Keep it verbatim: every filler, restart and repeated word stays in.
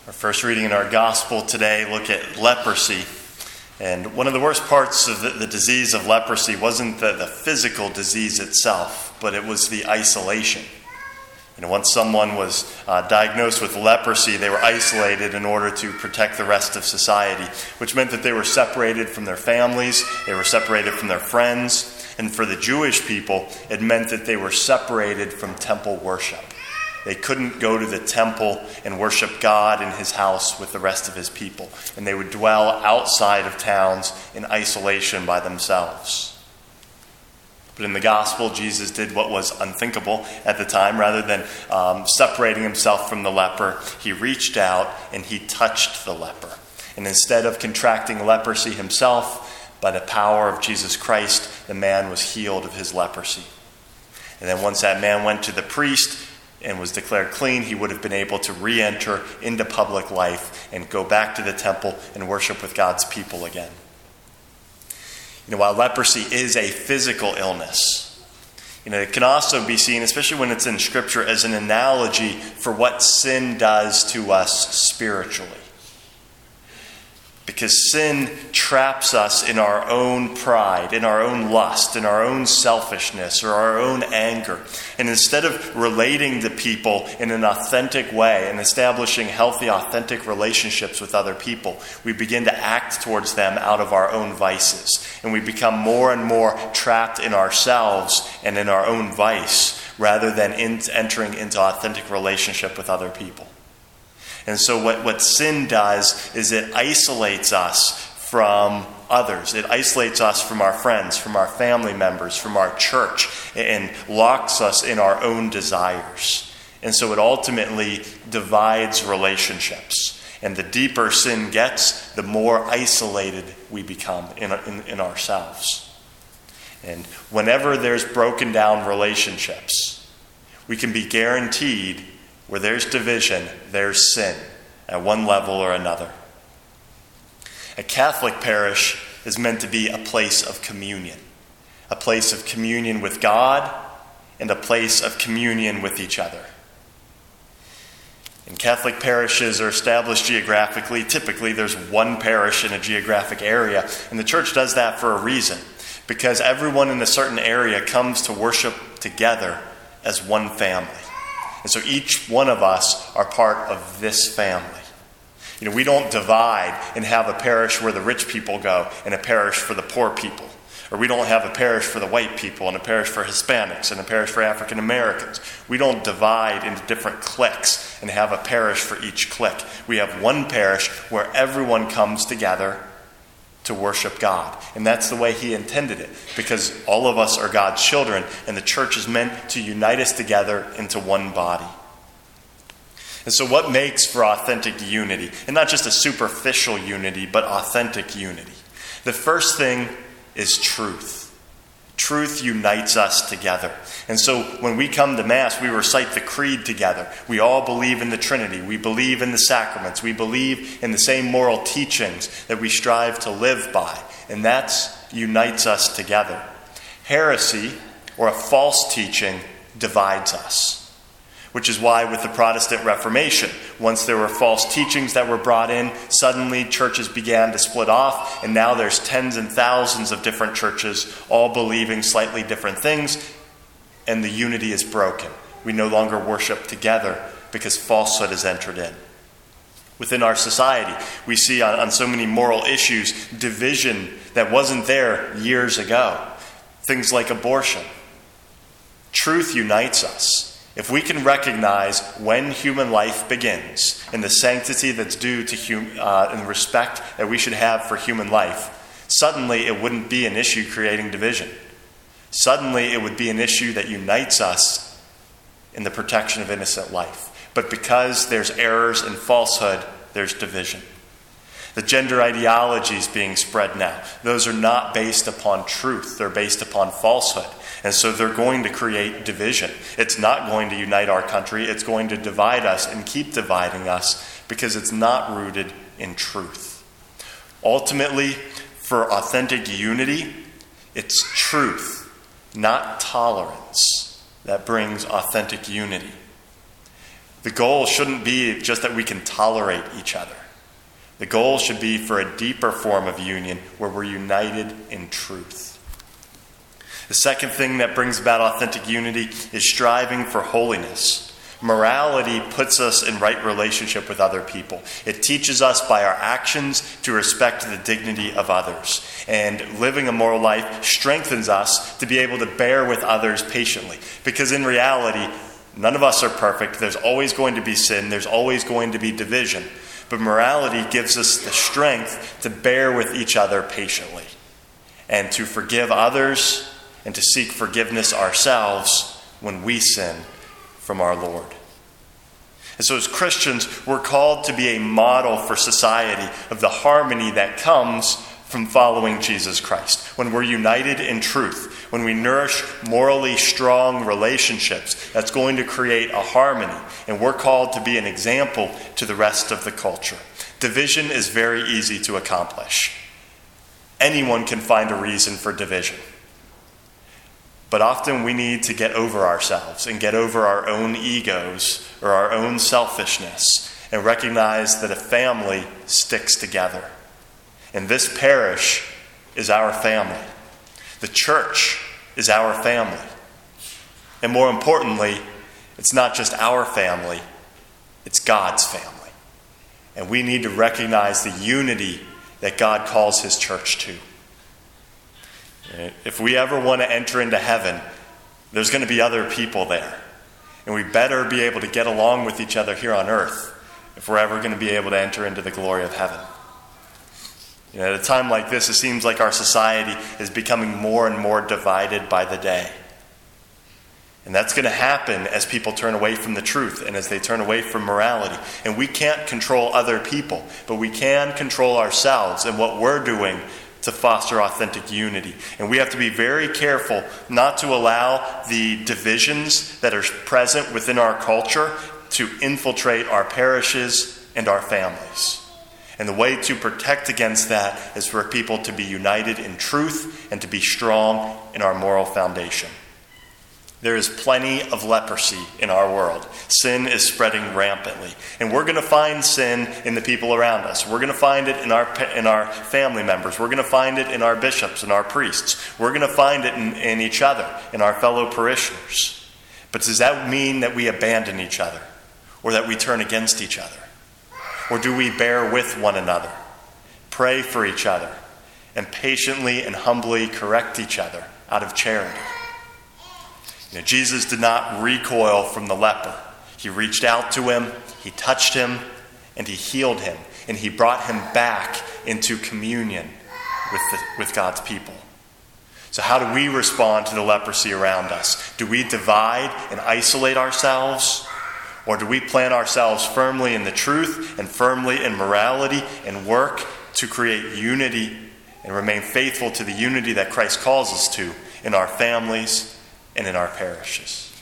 Our first reading in our gospel today look at leprosy. And one of the worst parts of the, the disease of leprosy wasn't the, the physical disease itself, but it was the isolation. You know, once someone was uh, diagnosed with leprosy, they were isolated in order to protect the rest of society, which meant that they were separated from their families, they were separated from their friends, and for the Jewish people, it meant that they were separated from temple worship. They couldn't go to the temple and worship God in his house with the rest of his people, and they would dwell outside of towns in isolation by themselves. But in the gospel, Jesus did what was unthinkable at the time. Rather than um, separating himself from the leper, he reached out and he touched the leper. And instead of contracting leprosy himself, by the power of Jesus Christ, the man was healed of his leprosy. And then once that man went to the priest and was declared clean, he would have been able to re-enter into public life and go back to the temple and worship with God's people again. You know, while leprosy is a physical illness, you know, it can also be seen, especially when it's in Scripture, as an analogy for what sin does to us spiritually. Because sin traps us in our own pride, in our own lust, in our own selfishness, or our own anger. And instead of relating to people in an authentic way and establishing healthy, authentic relationships with other people, we begin to act towards them out of our own vices. And we become more and more trapped in ourselves and in our own vice, rather than in entering into authentic relationship with other people. And so what, what sin does is it isolates us from others. It isolates us from our friends, from our family members, from our church, and locks us in our own desires. And so it ultimately divides relationships. And the deeper sin gets, the more isolated we become in, in, in ourselves. And whenever there's broken down relationships, we can be guaranteed where there's division, there's sin at one level or another. A Catholic parish is meant to be a place of communion, a place of communion with God and a place of communion with each other. And Catholic parishes are established geographically. Typically, there's one parish in a geographic area, and the church does that for a reason, because everyone in a certain area comes to worship together as one family. And so each one of us are part of this family. You know, we don't divide and have a parish where the rich people go and a parish for the poor people. Or we don't have a parish for the white people and a parish for Hispanics and a parish for African Americans. We don't divide into different cliques and have a parish for each clique. We have one parish where everyone comes together to worship God. And that's the way he intended it, because all of us are God's children, and the church is meant to unite us together into one body. And so what makes for authentic unity? And not just a superficial unity, but authentic unity. The first thing is truth. Truth unites us together. And so when we come to Mass, we recite the creed together. We all believe in the Trinity. We believe in the sacraments. We believe in the same moral teachings that we strive to live by. And that unites us together. Heresy, or a false teaching, divides us. Which is why with the Protestant Reformation, once there were false teachings that were brought in, suddenly churches began to split off, and now there's tens and thousands of different churches all believing slightly different things, and the unity is broken. We no longer worship together because falsehood has entered in. Within our society, we see on, on so many moral issues division that wasn't there years ago. Things like abortion. Truth unites us. If we can recognize when human life begins and the sanctity that's due to hum, uh, and the respect that we should have for human life, suddenly it wouldn't be an issue creating division. Suddenly it would be an issue that unites us in the protection of innocent life. But because there's errors and falsehood, there's division. The gender ideologies being spread now, those are not based upon truth. They're based upon falsehood. And so they're going to create division. It's not going to unite our country. It's going to divide us and keep dividing us because it's not rooted in truth. Ultimately, for authentic unity, it's truth, not tolerance, that brings authentic unity. The goal shouldn't be just that we can tolerate each other. The goal should be for a deeper form of union where we're united in truth. The second thing that brings about authentic unity is striving for holiness. Morality puts us in right relationship with other people. It teaches us by our actions to respect the dignity of others. And living a moral life strengthens us to be able to bear with others patiently. Because in reality, none of us are perfect. There's always going to be sin. There's always going to be division. But morality gives us the strength to bear with each other patiently and to forgive others and to seek forgiveness ourselves when we sin from our Lord. And so as Christians, we're called to be a model for society of the harmony that comes from following Jesus Christ. When we're united in truth, when we nourish morally strong relationships, that's going to create a harmony. And we're called to be an example to the rest of the culture. Division is very easy to accomplish. Anyone can find a reason for division. But often we need to get over ourselves and get over our own egos or our own selfishness and recognize that a family sticks together. And this parish is our family. The church is our family. And more importantly, it's not just our family, it's God's family. And we need to recognize the unity that God calls his church to. If we ever want to enter into heaven, there's going to be other people there. And we better be able to get along with each other here on earth if we're ever going to be able to enter into the glory of heaven. You know, at a time like this, it seems like our society is becoming more and more divided by the day. And that's going to happen as people turn away from the truth and as they turn away from morality. And we can't control other people, but we can control ourselves and what we're doing to foster authentic unity. And we have to be very careful not to allow the divisions that are present within our culture to infiltrate our parishes and our families. And the way to protect against that is for people to be united in truth and to be strong in our moral foundation. There is plenty of leprosy in our world. Sin is spreading rampantly. And we're going to find sin in the people around us. We're going to find it in our in our family members. We're going to find it in our bishops and our priests. We're going to find it in, in each other, in our fellow parishioners. But does that mean that we abandon each other? Or that we turn against each other? Or do we bear with one another, pray for each other, and patiently and humbly correct each other out of charity? You know, Jesus did not recoil from the leper. He reached out to him, he touched him, and he healed him. And he brought him back into communion with, the, with God's people. So how do we respond to the leprosy around us? Do we divide and isolate ourselves? Or do we plant ourselves firmly in the truth and firmly in morality and work to create unity and remain faithful to the unity that Christ calls us to in our families and in our parishes?